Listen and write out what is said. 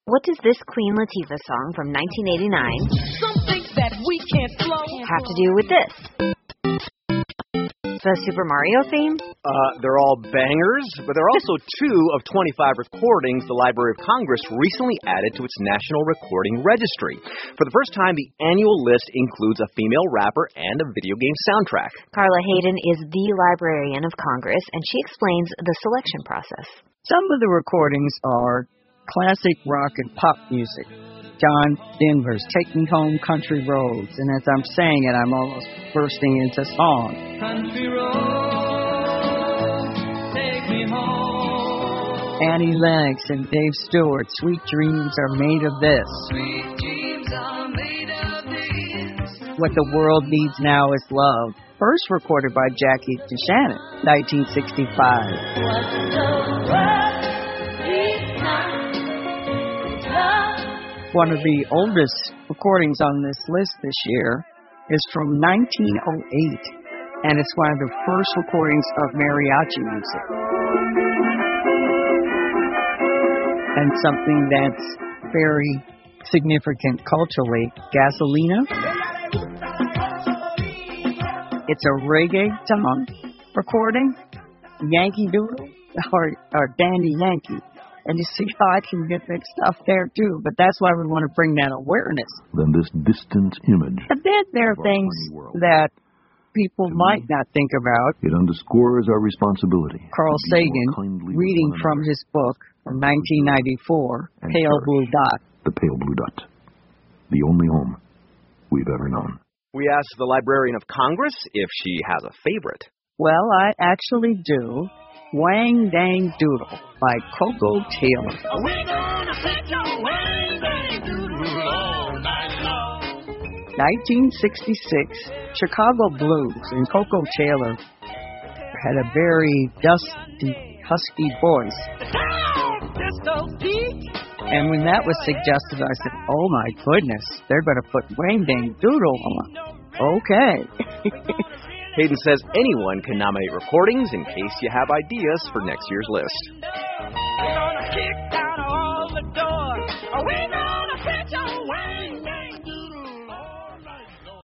What does this Queen Latifah song from 1989 have to do with this? The Super Mario theme? They're all bangers, but there are also 2 of 25 recordings the Library of Congress recently added to its National Recording Registry. For the first time, the annual list includes a female rapper and a video game soundtrack. Carla Hayden is the Librarian of Congress, and she explains the selection process. Some of the recordings are classic rock and pop music. John Denver's Take Me Home Country Roads. And as I'm saying it, I'm almost bursting into song. Country roads, take me home. Annie Lennox and Dave Stewart, Sweet Dreams Are Made of This. Sweet dreams are made of this. What the World Needs Now Is Love. First recorded by Jackie DeShannon, 1965. One of the oldest recordings on this list this year is from 1908, and it's one of the first recordings of mariachi music. And something that's very significant culturally, Gasolina. It's a reggaeton recording, Yankee Doodle, or Dandy Yankee. And you see how I can get mixed up there, too. But that's why we want to bring that awareness. Then this distant image. But then there are things that people might not think about. It underscores our responsibility. Carl Sagan, reading from his book from 1994, Pale Blue Dot. The Pale Blue Dot. The only home we've ever known. We asked the Librarian of Congress if she has a favorite. Well, I actually do. Wang Dang Doodle by Coco Taylor. We're gonna set your wang dang doodle all night long. 1966, Chicago Blues, and Coco Taylor had a very dusty, husky voice. And when that was suggested, I said, oh my goodness, they're going to put Wang Dang Doodle on. Okay. Hayden says anyone can nominate recordings in case you have ideas for next year's list. We're gonna kick down all the doors. We're gonna set your wings.